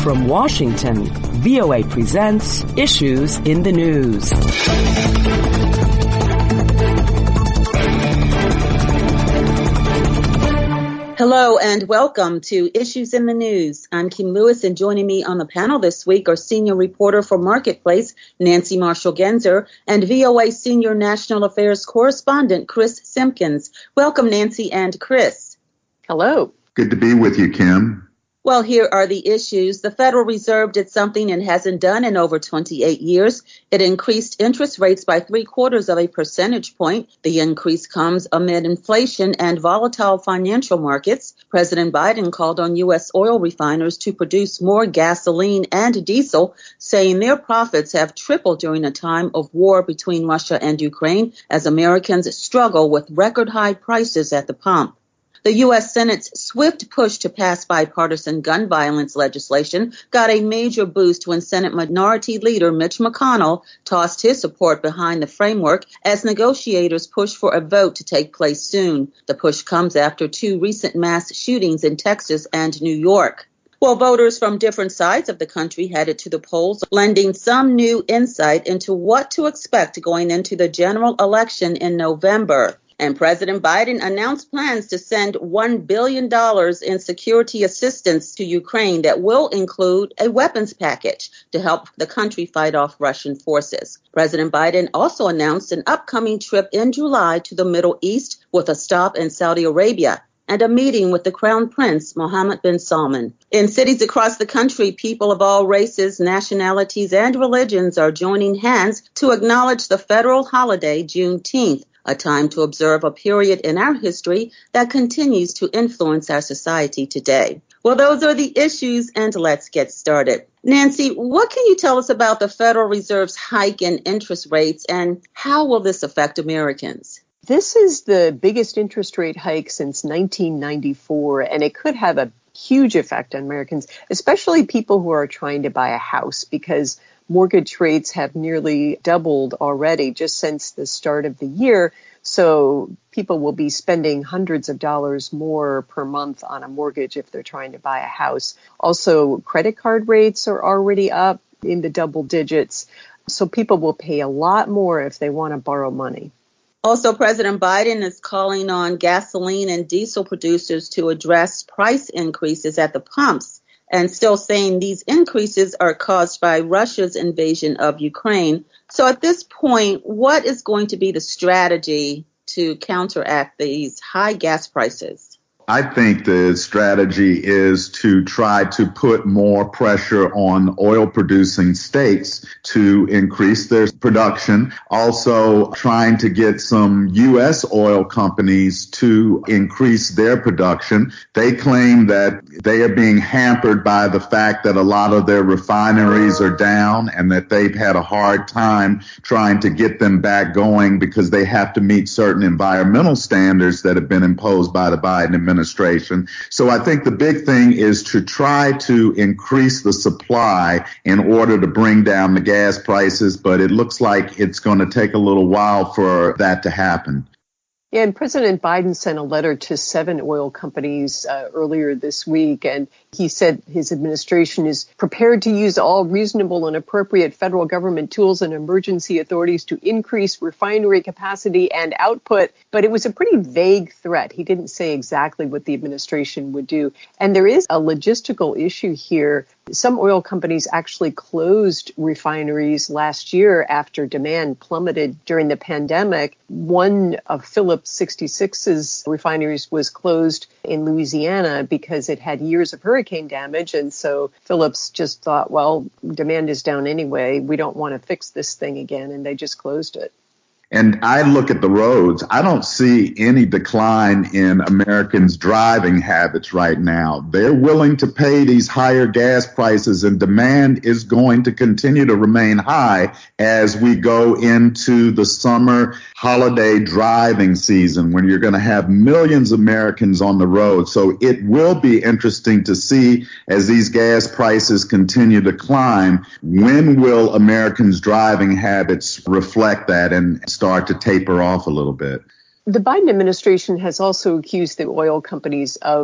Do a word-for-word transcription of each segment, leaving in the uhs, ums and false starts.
From Washington, V O A presents Issues in the News. Hello and welcome to Issues in the News. I'm Kim Lewis, and joining me on the panel this week are senior reporter for Marketplace, Nancy Marshall-Genzer, and V O A senior national affairs correspondent, Chris Simpkins. Welcome, Nancy and Chris. Hello. Good to be with you, Kim. Well, here are the issues. The Federal Reserve did something it hasn't done in over twenty-eight years. It increased interest rates by three quarters of a percentage point. The increase comes amid inflation and volatile financial markets. President Biden called on U S oil refiners to produce more gasoline and diesel, saying their profits have tripled during a time of war between Russia and Ukraine as Americans struggle with record high prices at the pump. The U S Senate's swift push to pass bipartisan gun violence legislation got a major boost when Senate Minority Leader Mitch McConnell tossed his support behind the framework as negotiators push for a vote to take place soon. The push comes after two recent mass shootings in Texas and New York. Well, voters from different sides of the country headed to the polls, lending some new insight into what to expect going into the general election in November. And President Biden announced plans to send one billion dollars in security assistance to Ukraine that will include a weapons package to help the country fight off Russian forces. President Biden also announced an upcoming trip in July to the Middle East with a stop in Saudi Arabia and a meeting with the Crown Prince, Mohammed bin Salman. In cities across the country, people of all races, nationalities, and religions are joining hands to acknowledge the federal holiday Juneteenth, a time to observe a period in our history that continues to influence our society today. Well, those are the issues, and let's get started. Nancy, what can you tell us about the Federal Reserve's hike in interest rates, and how will this affect Americans? This is the biggest interest rate hike since nineteen ninety-four, and it could have a huge effect on Americans, especially people who are trying to buy a house, because mortgage rates have nearly doubled already just since the start of the year. So people will be spending hundreds of dollars more per month on a mortgage if they're trying to buy a house. Also, credit card rates are already up in the double digits. So people will pay a lot more if they want to borrow money. Also, President Biden is calling on gasoline and diesel producers to address price increases at the pumps, and still saying these increases are caused by Russia's invasion of Ukraine. So at this point, what is going to be the strategy to counteract these high gas prices? I think the strategy is to try to put more pressure on oil-producing states to increase their production. Also, trying to get some U S oil companies to increase their production. They claim that they are being hampered by the fact that a lot of their refineries are down and that they've had a hard time trying to get them back going because they have to meet certain environmental standards that have been imposed by the Biden administration. Administration. So I think the big thing is to try to increase the supply in order to bring down the gas prices, but it looks like it's going to take a little while for that to happen. Yeah, and President Biden sent a letter to seven oil companies uh, earlier this week, and he said his administration is prepared to use all reasonable and appropriate federal government tools and emergency authorities to increase refinery capacity and output. But it was a pretty vague threat. He didn't say exactly what the administration would do. And there is a logistical issue here. Some oil companies actually closed refineries last year after demand plummeted during the pandemic. One of Phillips sixty-six's refineries was closed in Louisiana because it had years of hurricane damage. And so Phillips just thought, well, demand is down anyway. We don't want to fix this thing again. And they just closed it. And I look at the roads, I don't see any decline in Americans' driving habits right now. They're willing to pay these higher gas prices, and demand is going to continue to remain high as we go into the summer holiday driving season, when you're going to have millions of Americans on the road. So it will be interesting to see, as these gas prices continue to climb, when will Americans' driving habits reflect that and start to taper off a little bit? The Biden administration has also accused the oil companies of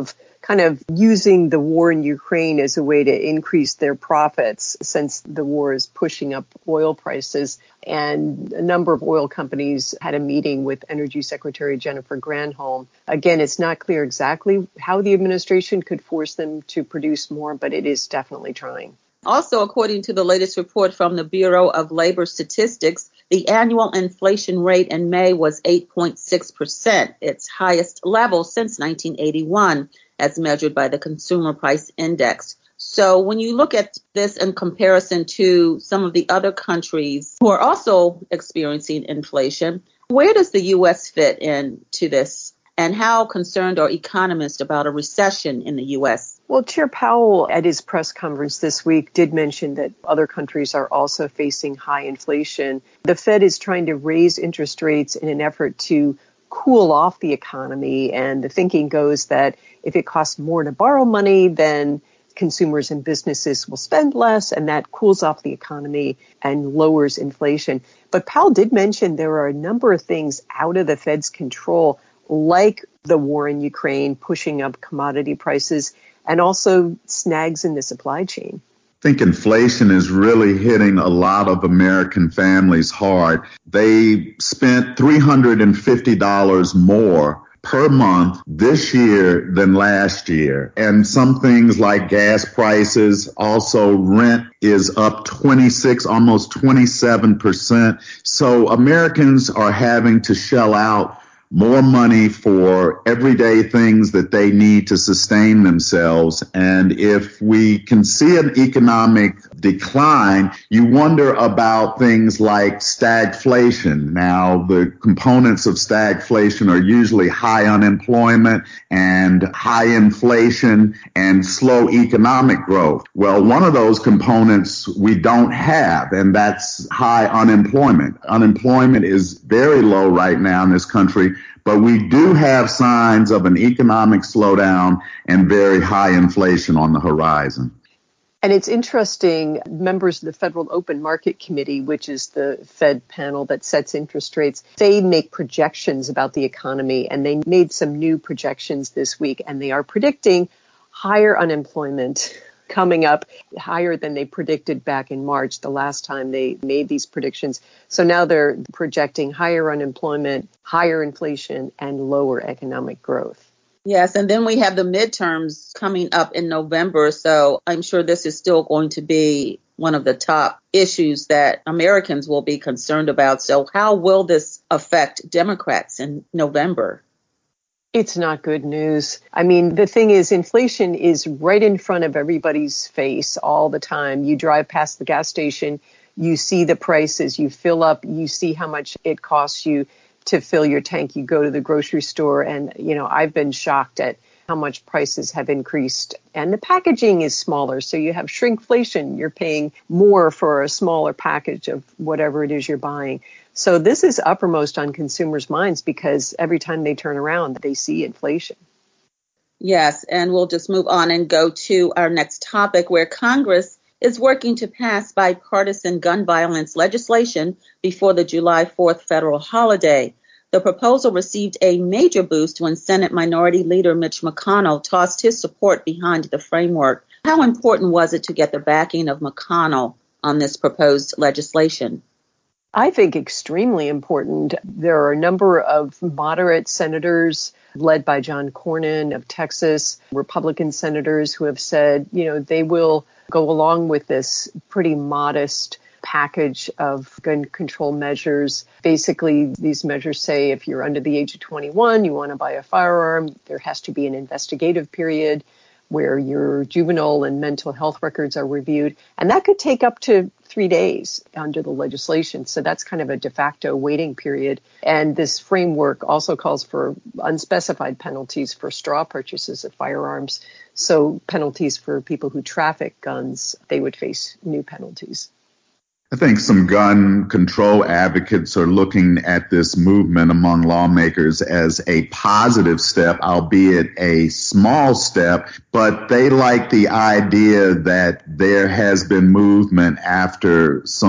kind of using the war in Ukraine as a way to increase their profits since the war is pushing up oil prices. And a number of oil companies had a meeting with Energy Secretary Jennifer Granholm. Again, it's not clear exactly how the administration could force them to produce more, but it is definitely trying. Also, according to the latest report from the Bureau of Labor Statistics, the annual inflation rate in May was eight point six percent, its highest level since nineteen eighty-one, as measured by the Consumer Price Index. So when you look at this in comparison to some of the other countries who are also experiencing inflation, where does the U S fit into this? And how concerned are economists about a recession in the U S? Well, Chair Powell at his press conference this week did mention that other countries are also facing high inflation. The Fed is trying to raise interest rates in an effort to cool off the economy. And the thinking goes that if it costs more to borrow money, then consumers and businesses will spend less, and that cools off the economy and lowers inflation. But Powell did mention there are a number of things out of the Fed's control, like the war in Ukraine pushing up commodity prices and also snags in the supply chain. I think inflation is really hitting a lot of American families hard. They spent three hundred fifty dollars more per month this year than last year. And some things like gas prices, also rent is up twenty-six, almost twenty-seven percent. So Americans are having to shell out more money for everyday things that they need to sustain themselves. And if we can see an economic decline, you wonder about things like stagflation. Now, the components of stagflation are usually high unemployment and high inflation and slow economic growth. Well, one of those components we don't have, and that's high unemployment. Unemployment is very low right now in this country, but we do have signs of an economic slowdown and very high inflation on the horizon. And it's interesting, members of the Federal Open Market Committee, which is the Fed panel that sets interest rates, they make projections about the economy, and they made some new projections this week, and they are predicting higher unemployment coming up, higher than they predicted back in March, the last time they made these predictions. So now they're projecting higher unemployment, higher inflation, and lower economic growth. Yes, and then we have the midterms coming up in November, so I'm sure this is still going to be one of the top issues that Americans will be concerned about. So how will this affect Democrats in November? It's not good news. I mean, the thing is, inflation is right in front of everybody's face all the time. You drive past the gas station, you see the prices, you fill up, you see how much it costs you to fill your tank. You go to the grocery store, and, you know, I've been shocked at how much prices have increased. And the packaging is smaller, so you have shrinkflation. You're paying more for a smaller package of whatever it is you're buying. So this is uppermost on consumers' minds because every time they turn around, they see inflation. Yes, and we'll just move on and go to our next topic, where Congress is working to pass bipartisan gun violence legislation before the July fourth federal holiday. The proposal received a major boost when Senate Minority Leader Mitch McConnell tossed his support behind the framework. How important was it to get the backing of McConnell on this proposed legislation? I think extremely important. There are a number of moderate senators led by John Cornyn of Texas, Republican senators who have said, you know, they will go along with this pretty modest package of gun control measures. Basically, these measures say if you're under the age of twenty-one, you want to buy a firearm, there has to be an investigative period where your juvenile and mental health records are reviewed. And that could take up to three days under the legislation. So that's kind of a de facto waiting period. And this framework also calls for unspecified penalties for straw purchases of firearms. So penalties for people who traffic guns, they would face new penalties. I think some gun control advocates are looking at this movement among lawmakers as a positive step, albeit a small step, but they like the idea that there has been movement after some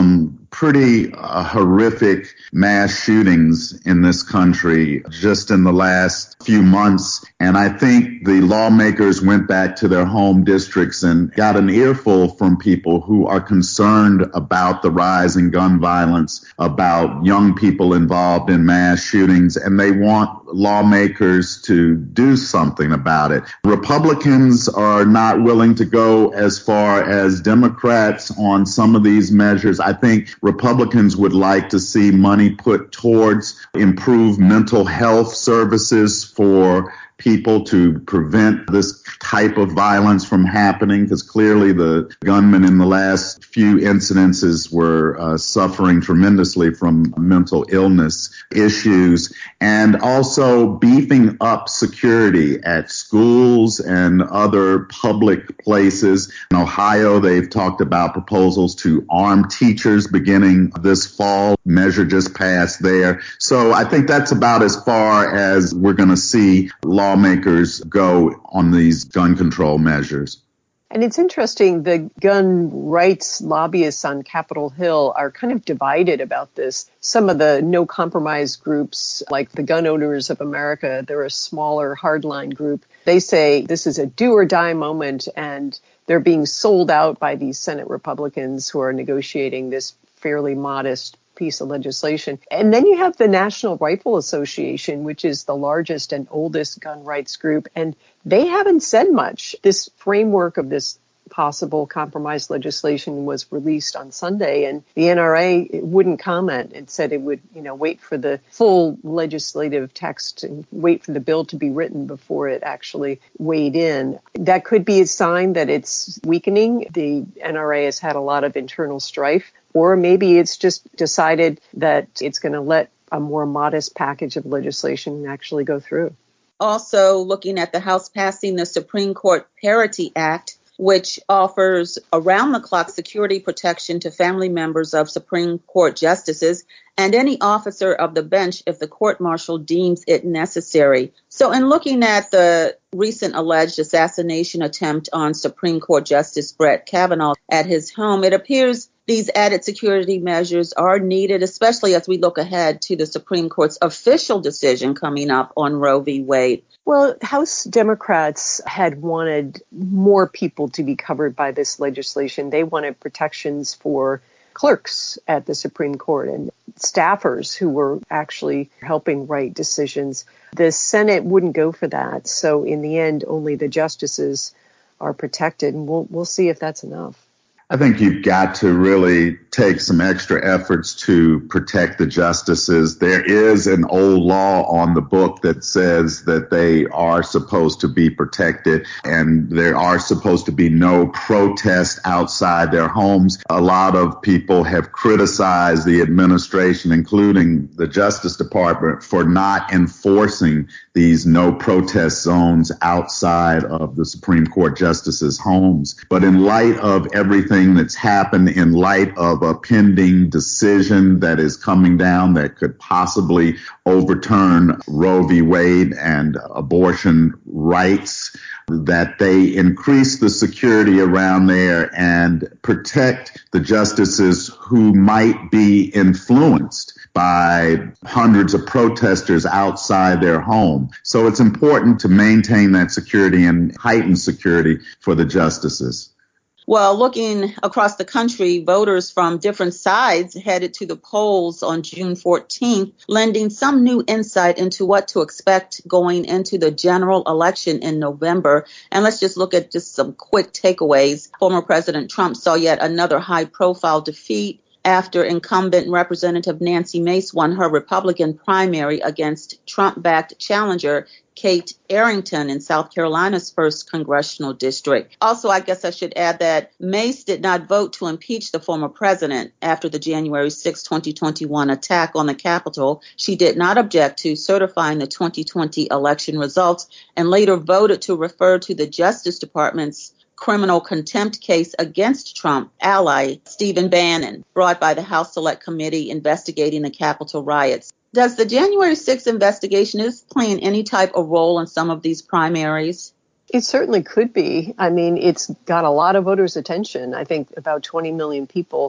pretty uh, horrific mass shootings in this country just in the last few months. And I think the lawmakers went back to their home districts and got an earful from people who are concerned about the rise in gun violence, about young people involved in mass shootings, and they want lawmakers to do something about it. Republicans are not willing to go as far as Democrats on some of these measures. I think Republicans would like to see money put towards improved mental health services for people to prevent this type of violence from happening, because clearly the gunmen in the last few incidences were uh, suffering tremendously from mental illness issues, and also beefing up security at schools and other public places. In Ohio, they've talked about proposals to arm teachers beginning this fall. Measure just passed there. So I think that's about as far as we're going to see lawmakers go on these gun control measures. And it's interesting, the gun rights lobbyists on Capitol Hill are kind of divided about this. Some of the no compromise groups, like the Gun Owners of America, they're a smaller hardline group. They say this is a do or die moment, and they're being sold out by these Senate Republicans who are negotiating this fairly modest piece of legislation. And then you have the National Rifle Association, which is the largest and oldest gun rights group, and they haven't said much. This framework of this possible compromise legislation was released on Sunday, and the N R A wouldn't comment. It said it would, you know, wait for the full legislative text and wait for the bill to be written before it actually weighed in. That could be a sign that it's weakening. The N R A has had a lot of internal strife, or maybe it's just decided that it's going to let a more modest package of legislation actually go through. Also, looking at the House passing the Supreme Court Parity Act, which offers around-the-clock security protection to family members of Supreme Court justices and any officer of the bench if the court-martial deems it necessary. So in looking at the recent alleged assassination attempt on Supreme Court Justice Brett Kavanaugh at his home, it appears these added security measures are needed, especially as we look ahead to the Supreme Court's official decision coming up on Roe v. Wade. Well, House Democrats had wanted more people to be covered by this legislation. They wanted protections for clerks at the Supreme Court and staffers who were actually helping write decisions. The Senate wouldn't go for that. So in the end, only the justices are protected, and we'll we'll see if that's enough. I think you've got to really take some extra efforts to protect the justices. There is an old law on the book that says that they are supposed to be protected, and there are supposed to be no protest outside their homes. A lot of people have criticized the administration, including the Justice Department, for not enforcing these no protest zones outside of the Supreme Court justices' homes. But in light of everything that's happened, in light of a pending decision that is coming down that could possibly overturn Roe v. Wade and abortion rights, that they increase the security around there and protect the justices who might be influenced by hundreds of protesters outside their home. So it's important to maintain that security and heighten security for the justices. Well, looking across the country, voters from different sides headed to the polls on June fourteenth, lending some new insight into what to expect going into the general election in November. And let's just look at just some quick takeaways. Former President Trump saw yet another high-profile defeat after incumbent Representative Nancy Mace won her Republican primary against Trump-backed challenger Kate Arrington in South Carolina's first congressional district. Also, I guess I should add that Mace did not vote to impeach the former president after the January sixth, twenty twenty-one attack on the Capitol. She did not object to certifying the twenty twenty election results and later voted to refer to the Justice Department's criminal contempt case against Trump ally Stephen Bannon, brought by the House Select Committee investigating the Capitol riots. Does the January sixth investigation is playing any type of role in some of these primaries? It certainly could be. I mean, it's got a lot of voters' attention. I think about twenty million people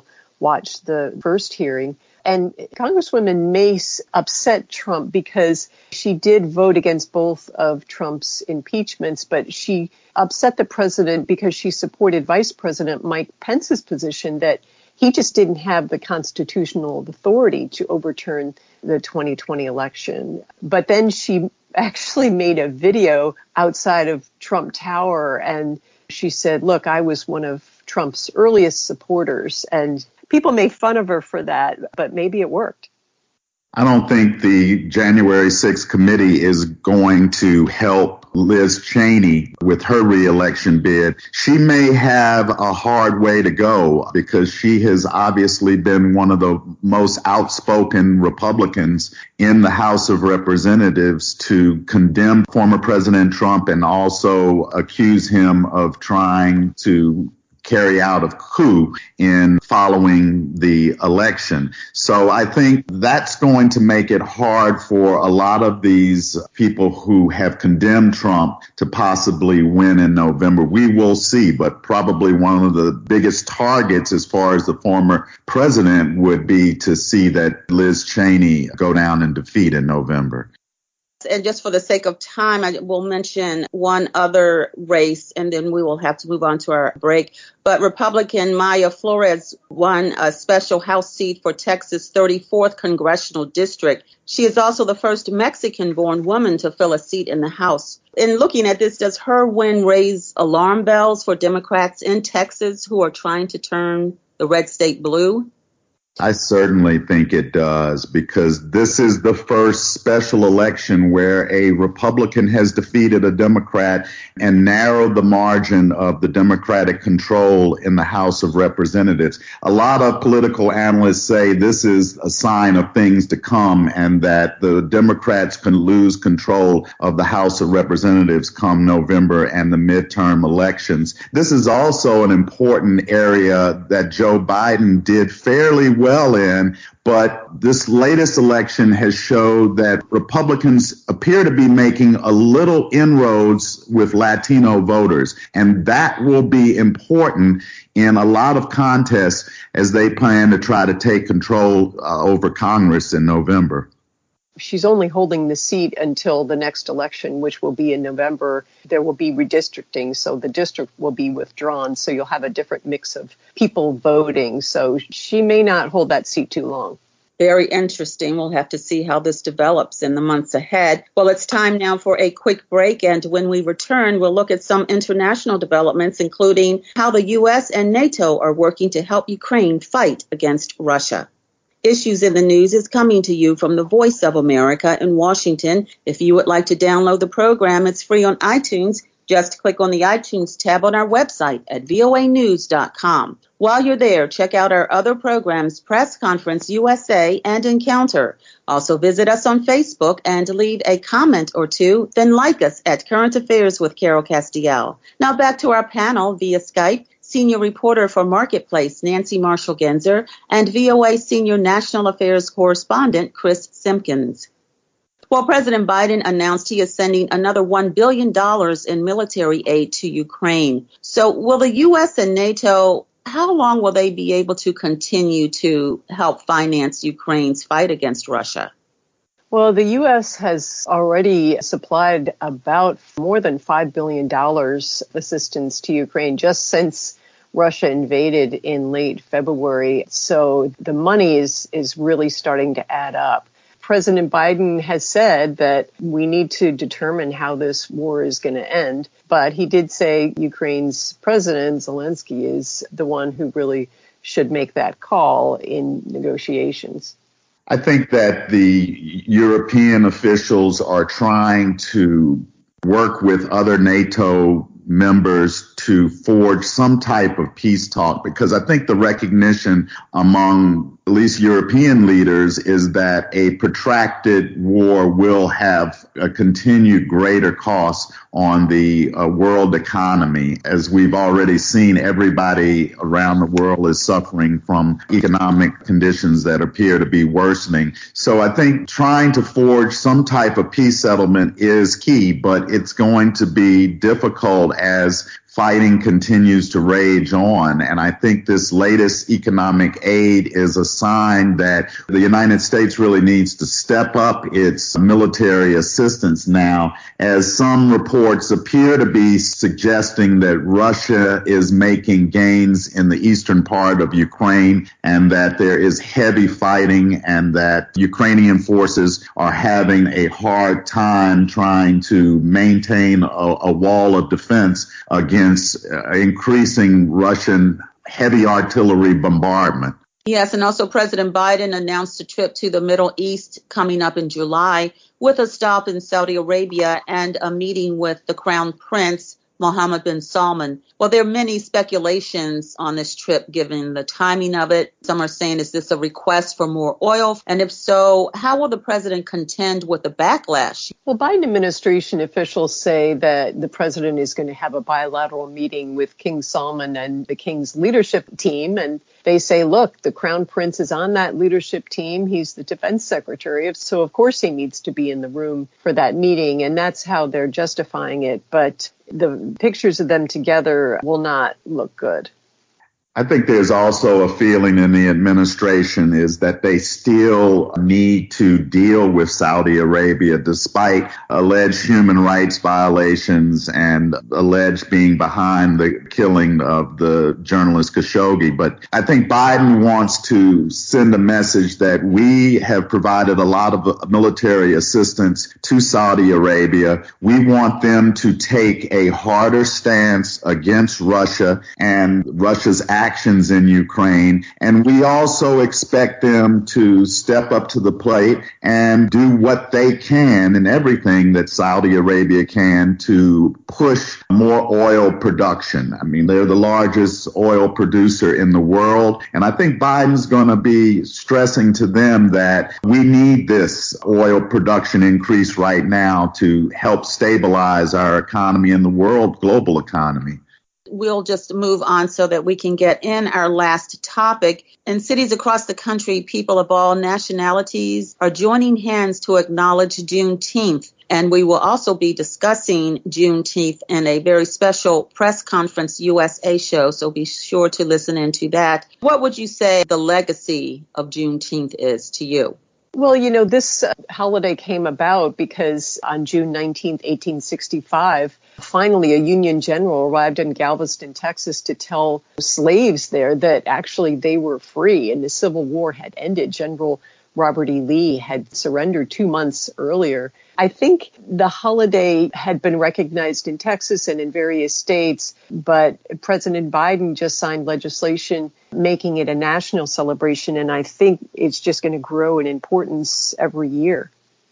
watched the first hearing. And Congresswoman Mace upset Trump because she did vote against both of Trump's impeachments, but she upset the president because she supported Vice President Mike Pence's position that he just didn't have the constitutional authority to overturn the twenty twenty election. But then she actually made a video outside of Trump Tower, and she said, look, I was one of Trump's earliest supporters, and people made fun of her for that, but maybe it worked. I don't think the January sixth committee is going to help Liz Cheney with her reelection bid. She may have a hard way to go because she has obviously been one of the most outspoken Republicans in the House of Representatives to condemn former President Trump and also accuse him of trying to carry out a coup in following the election. So I think that's going to make it hard for a lot of these people who have condemned Trump to possibly win in November. We will see, but probably one of the biggest targets as far as the former president would be to see that Liz Cheney go down in defeat in November. And just for the sake of time, I will mention one other race, and then we will have to move on to our break. But Republican Maya Flores won a special House seat for Texas' thirty-fourth congressional district. She is also the first Mexican-born woman to fill a seat in the House. In looking at this, does her win raise alarm bells for Democrats in Texas who are trying to turn the red state blue? I certainly think it does, because this is the first special election where a Republican has defeated a Democrat and narrowed the margin of the Democratic control in the House of Representatives. A lot of political analysts say this is a sign of things to come and that the Democrats can lose control of the House of Representatives come November and the midterm elections. This is also an important area that Joe Biden did fairly well well in, but this latest election has showed that Republicans appear to be making a little inroads with Latino voters, and that will be important in a lot of contests as they plan to try to take control uh, over Congress in November. She's only holding the seat until the next election, which will be in November. There will be redistricting, so the district will be withdrawn. So you'll have a different mix of people voting. So she may not hold that seat too long. Very interesting. We'll have to see how this develops in the months ahead. Well, it's time now for a quick break. And when we return, we'll look at some international developments, including how the U S and NATO are working to help Ukraine fight against Russia. Issues in the News is coming to you from the Voice of America in Washington. If you would like to download the program, it's free on iTunes. Just click on the iTunes tab on our website at voa news dot com. While you're there, check out our other programs, Press Conference U S A and Encounter. Also visit us on Facebook and leave a comment or two, then like us at Current Affairs with Carol Castiel. Now back to our panel via Skype. Senior reporter for Marketplace, Nancy Marshall-Genzer, and V O A Senior National Affairs Correspondent, Chris Simpkins. Well, President Biden announced he is sending another one billion dollars in military aid to Ukraine. So will the U S and NATO, how long will they be able to continue to help finance Ukraine's fight against Russia? Well, the U S has already supplied about more than five billion dollars assistance to Ukraine just since Russia invaded in late February. So the money is, is really starting to add up. President Biden has said that we need to determine how this war is going to end. But he did say Ukraine's president, Zelensky, is the one who really should make that call in negotiations. I think that the European officials are trying to work with other NATO members to forge some type of peace talk, because I think the recognition among at least European leaders is that a protracted war will have a continued greater cost on the uh, world economy. As we've already seen, everybody around the world is suffering from economic conditions that appear to be worsening. So I think trying to forge some type of peace settlement is key, but it's going to be difficult as fighting continues to rage on. And I think this latest economic aid is a sign that the United States really needs to step up its military assistance now, as some reports appear to be suggesting that Russia is making gains in the eastern part of Ukraine and that there is heavy fighting and that Ukrainian forces are having a hard time trying to maintain a, a wall of defense against uh, increasing Russian heavy artillery bombardment. Yes, and also President Biden announced a trip to the Middle East coming up in July with a stop in Saudi Arabia and a meeting with the Crown Prince, Mohammed bin Salman. Well, there are many speculations on this trip given the timing of it. Some are saying, is this a request for more oil? And if so, how will the president contend with the backlash? Well, Biden administration officials say that the president is going to have a bilateral meeting with King Salman and the king's leadership team. And they say, look, the Crown Prince is on that leadership team. He's the defense secretary. So, of course, he needs to be in the room for that meeting. And that's how they're justifying it. But the pictures of them together will not look good. I think there's also a feeling in the administration is that they still need to deal with Saudi Arabia despite alleged human rights violations and alleged being behind the killing of the journalist Khashoggi. But I think Biden wants to send a message that we have provided a lot of military assistance to Saudi Arabia. We want them to take a harder stance against Russia and Russia's actions actions in Ukraine. And we also expect them to step up to the plate and do what they can and everything that Saudi Arabia can to push more oil production. I mean, they're the largest oil producer in the world. And I think Biden's going to be stressing to them that we need this oil production increase right now to help stabilize our economy and the world global economy. We'll just move on so that we can get in our last topic. In cities across the country, people of all nationalities are joining hands to acknowledge Juneteenth. And we will also be discussing Juneteenth in a very special press conference U S A show. So be sure to listen into that. What would you say the legacy of Juneteenth is to you? Well, you know, this uh, holiday came about because on June nineteenth, eighteen sixty-five, finally a Union general arrived in Galveston, Texas to tell slaves there that actually they were free and the Civil War had ended. General Robert E. Lee had surrendered two months earlier. I think the holiday had been recognized in Texas and in various states, but President Biden just signed legislation making it a national celebration, and I think it's just going to grow in importance every year.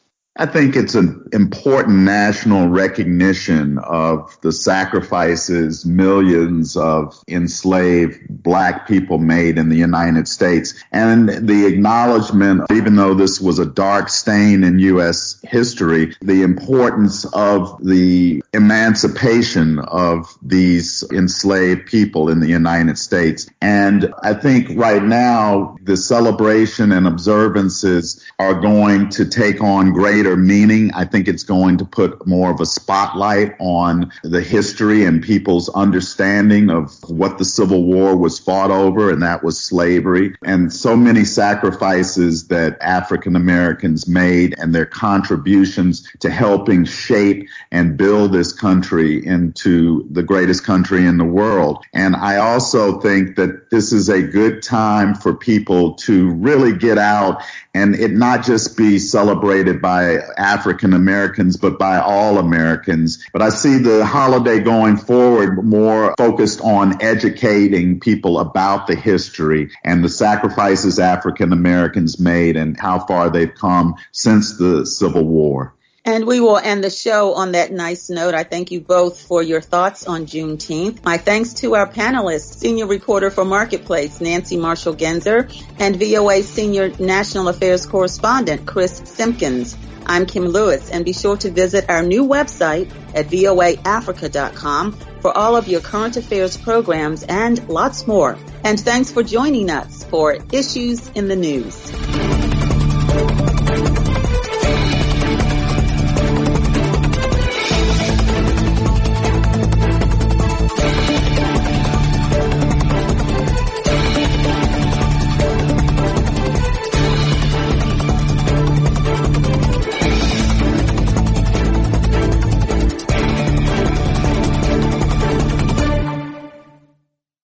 I think it's an important national recognition of the sacrifices millions of enslaved Black people made in the United States, and the acknowledgement, even though this was a dark stain in U S history, the importance of the emancipation of these enslaved people in the United States. And I think right now the celebration and observances are going to take on greater meaning. I think it's going to put more of a spotlight on the history and people's understanding of what the Civil War was fought over, and that was slavery, and so many sacrifices that African Americans made and their contributions to helping shape and build this country into the greatest country in the world. And I also think that this is a good time for people to really get out and it not just be celebrated by African Americans, but by all Americans. But I see the holiday going forward more focused on educating people about the history and the sacrifices African Americans made and how far they've come since the Civil War. And we will end the show on that nice note. I thank you both for your thoughts on Juneteenth. My thanks to our panelists, senior reporter for Marketplace, Nancy Marshall-Genzer, and V O A senior national affairs correspondent, Chris Simpkins. I'm Kim Lewis, and be sure to visit our new website at V O A Africa dot com for all of your current affairs programs and lots more. And thanks for joining us for Issues in the News.